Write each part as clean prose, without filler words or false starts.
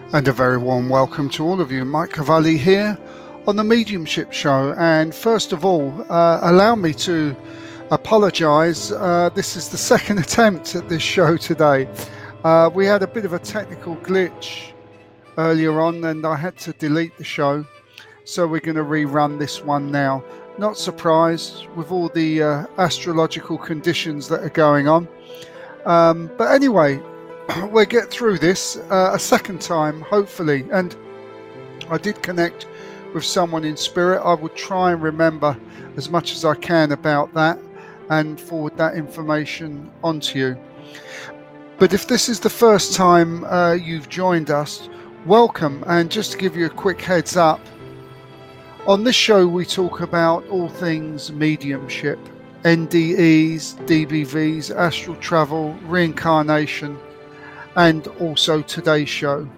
And a very warm welcome to all of you. Mike Cavalli here on the Mediumship Show. And first of all, allow me to apologise. This is the second attempt at this show today. We had a bit of a technical glitch earlier on and I had to delete the show. So we're going to rerun this one now. Not surprised with all the astrological conditions that are going on. But anyway, we'll get through this a second time, hopefully. And I did connect with someone in spirit. I will try and remember as much as I can about that and forward that information onto you. But if this is the first time you've joined us, welcome. And just to give you a quick heads up, on this show we talk about all things mediumship, NDEs, DBVs, astral travel, reincarnation, and also today's show.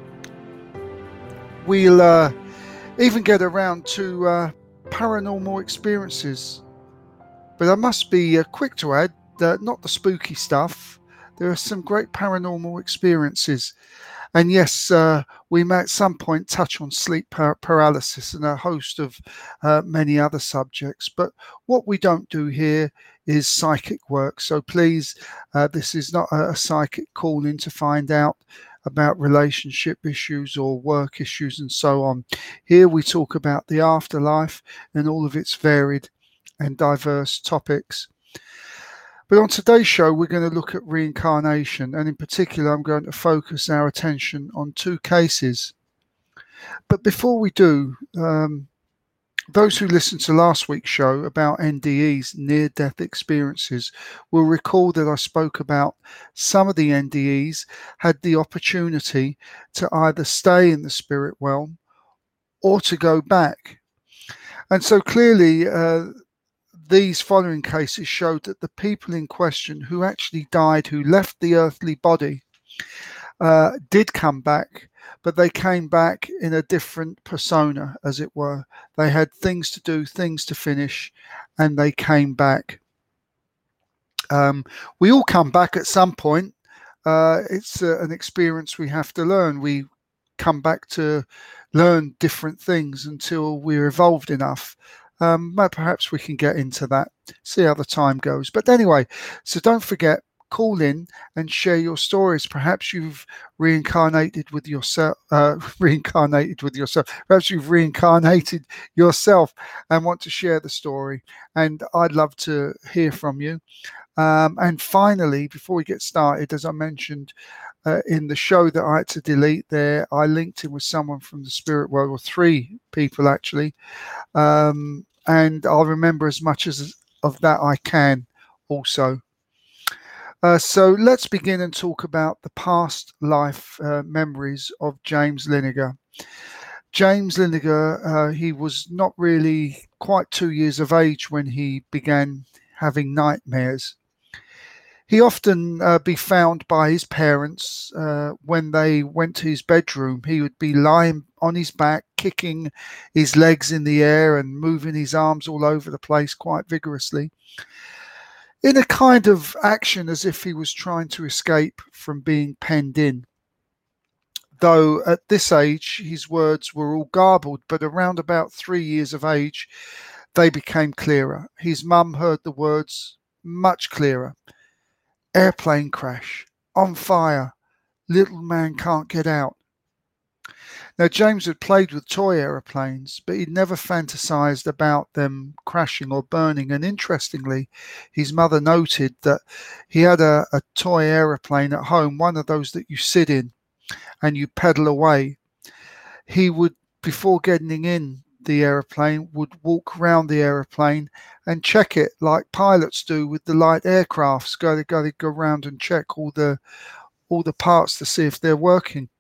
We'll even get around to paranormal experiences. But I must be quick to add that not the spooky stuff. There are some great paranormal experiences. And yes, we may at some point touch on sleep paralysis and a host of many other subjects. But what we don't do here is psychic work. So please, this is not a psychic call in to find out about relationship issues or work issues and so on. Here we talk about the afterlife and all of its varied and diverse topics. But on today's show, we're going to look at reincarnation, and in particular, I'm going to focus our attention on two cases. But before we do, those who listened to last week's show about NDEs, near-death experiences, will recall that I spoke about some of the NDEs had the opportunity to either stay in the spirit realm or to go back. And so clearly, these following cases showed that the people in question who actually died, who left the earthly body, did come back, but they came back in a different persona, as it were. They had things to do, things to finish, and they came back. We all come back at some point. It's an experience we have to learn. We come back to learn different things until we're evolved enough. Perhaps we can get into that, see how the time goes. But anyway, so don't forget, call in and share your stories. Perhaps you've reincarnated with yourself. Perhaps you've reincarnated yourself and want to share the story. And I'd love to hear from you. And finally, before we get started, as I mentioned in the show that I had to delete there, I linked in with someone from the spirit world, or three people actually. And I'll remember as much of that I can also. So let's begin and talk about the past life memories of James Linniger. James Linniger, he was not really quite 2 years of age when he began having nightmares. He often be found by his parents when they went to his bedroom. He would be lying on his back, kicking his legs in the air and moving his arms all over the place quite vigorously, in a kind of action as if he was trying to escape from being penned in. Though at this age, his words were all garbled, but around about 3 years of age, they became clearer. His mum heard the words much clearer. Airplane crash, on fire, little man can't get out. Now, James had played with toy aeroplanes, but he'd never fantasized about them crashing or burning. And interestingly, his mother noted that he had a toy aeroplane at home, one of those that you sit in and you pedal away. He would, before getting in the aeroplane, would walk around the aeroplane and check it like pilots do with the light aircrafts. Go around and check all the parts to see if they're working.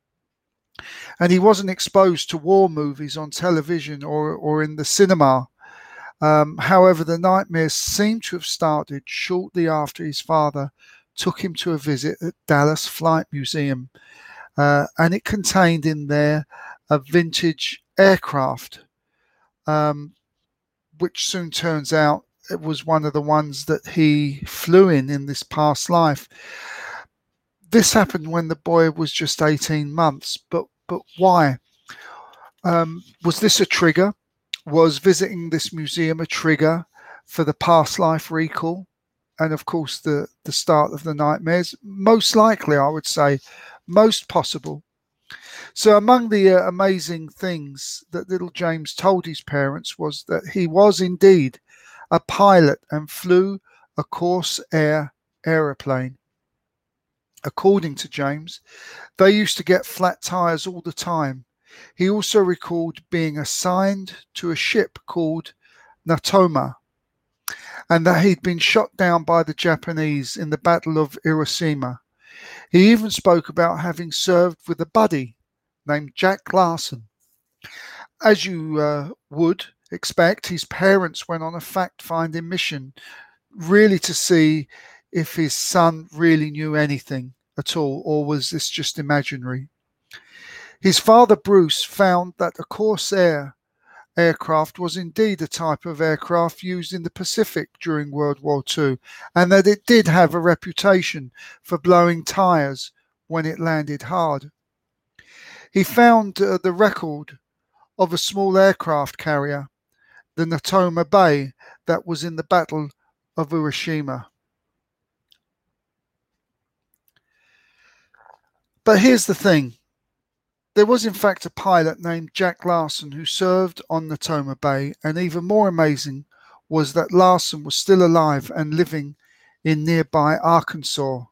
And he wasn't exposed to war movies on television or in the cinema. However, the nightmares seem to have started shortly after his father took him to a visit at Dallas Flight Museum, and it contained in there a vintage aircraft, which soon turns out it was one of the ones that he flew in this past life. This happened when the boy was just 18 months. But why? Was this a trigger? Was visiting this museum a trigger for the past life recall? And of course, the start of the nightmares? Most likely, I would say, most possible. So, among the amazing things that little James told his parents was that he was indeed a pilot and flew a Corsair aeroplane. According to James, they used to get flat tires all the time. He also recalled being assigned to a ship called Natoma, and that he'd been shot down by the Japanese in the Battle of Hiroshima. He even spoke about having served with a buddy named Jack Larson. As you would expect, his parents went on a fact-finding mission, really to see if his son really knew anything at all, or was this just imaginary. His father, Bruce, found that a Corsair aircraft was indeed a type of aircraft used in the Pacific during World War II, and that it did have a reputation for blowing tires when it landed hard. He found the record of a small aircraft carrier, the Natoma Bay, that was in the Battle of Hiroshima. But here's the thing. There was in fact a pilot named Jack Larson who served on Natoma Bay, and even more amazing was that Larson was still alive and living in nearby Arkansas.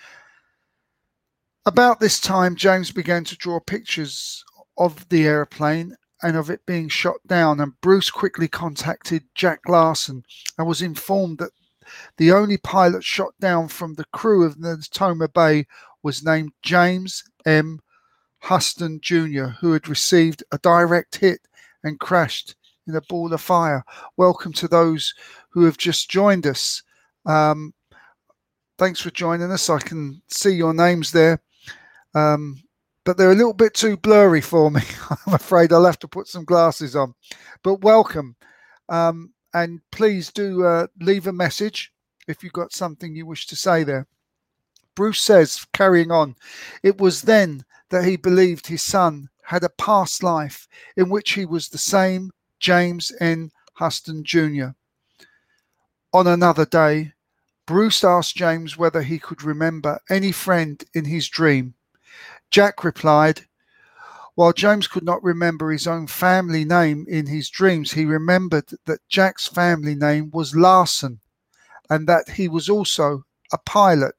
About this time, James began to draw pictures of the airplane and of it being shot down, and Bruce quickly contacted Jack Larson and was informed that the only pilot shot down from the crew of the Natoma Bay was named James M. Huston Jr., who had received a direct hit and crashed in a ball of fire. Welcome to those who have just joined us. Thanks for joining us. I can see your names there, but they're a little bit too blurry for me. I'm afraid I'll have to put some glasses on. But welcome, and please do leave a message if you've got something you wish to say there. Bruce says, carrying on, it was then that he believed his son had a past life in which he was the same James N. Huston Jr. On another day, Bruce asked James whether he could remember any friend in his dream. Jack replied, while James could not remember his own family name in his dreams, he remembered that Jack's family name was Larson and that he was also a pilot.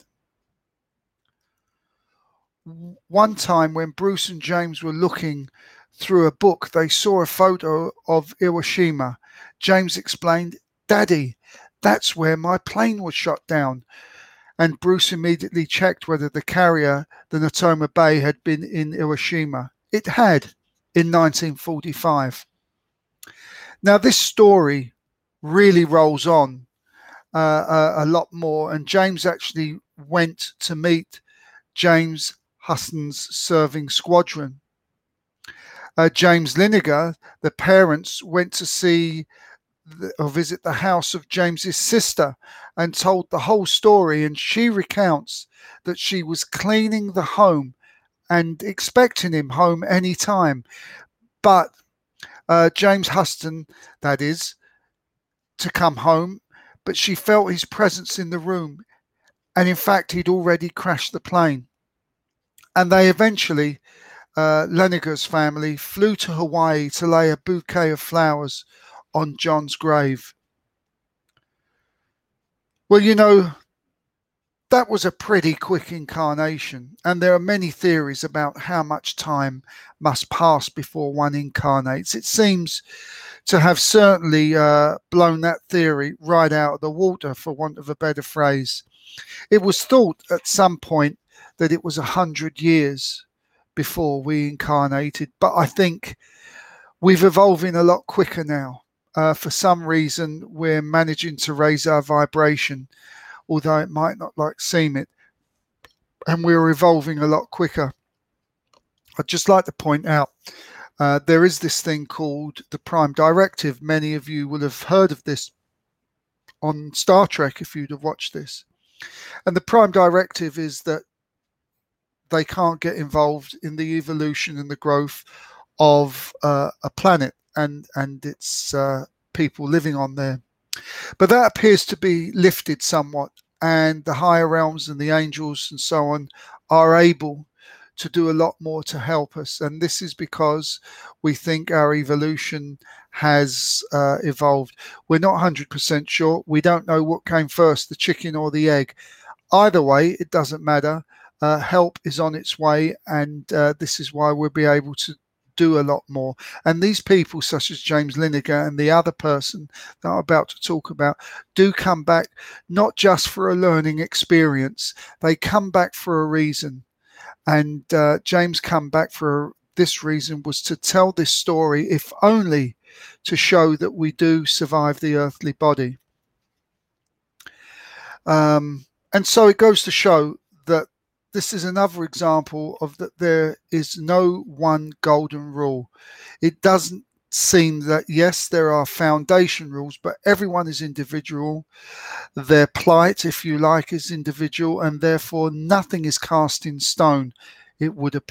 One time when Bruce and James were looking through a book, they saw a photo of Hiroshima. James explained, "Daddy, that's where my plane was shot down." And Bruce immediately checked whether the carrier, the Natoma Bay, had been in Hiroshima. It had, in 1945. Now, this story really rolls on a lot more, and James actually went to meet James Huston's serving squadron. James Liniger, the parents, went to see or visit the house of James's sister and told the whole story, and she recounts that she was cleaning the home and expecting him home any time, but James Huston, that is, to come home, but she felt his presence in the room, and in fact he'd already crashed the plane. And they eventually, Leniger's family, flew to Hawaii to lay a bouquet of flowers on John's grave. Well, you know, that was a pretty quick incarnation, and there are many theories about how much time must pass before one incarnates. It seems to have certainly blown that theory right out of the water, for want of a better phrase. It was thought at some point that it was 100 years before we incarnated, but I think we've evolving a lot quicker now. For some reason, we're managing to raise our vibration, although it might not seem it, and we're evolving a lot quicker. I'd just like to point out there is this thing called the Prime Directive. Many of you will have heard of this on Star Trek if you'd have watched this. And the Prime Directive is that they can't get involved in the evolution and the growth of a planet and its people living on there. But that appears to be lifted somewhat, and the higher realms and the angels and so on are able to do a lot more to help us. And this is because we think our evolution has evolved. We're not 100% sure. We don't know what came first, the chicken or the egg. Either way, it doesn't matter. Help is on its way, and this is why we'll be able to do a lot more. And these people, such as James Lineker and the other person that I'm about to talk about, do come back not just for a learning experience. They come back for a reason. And James come back for this reason was to tell this story, if only to show that we do survive the earthly body. And so it goes to show that this is another example of that there is no one golden rule. It doesn't seem that, yes, there are foundation rules, but everyone is individual. Their plight, if you like, is individual, and therefore nothing is cast in stone, it would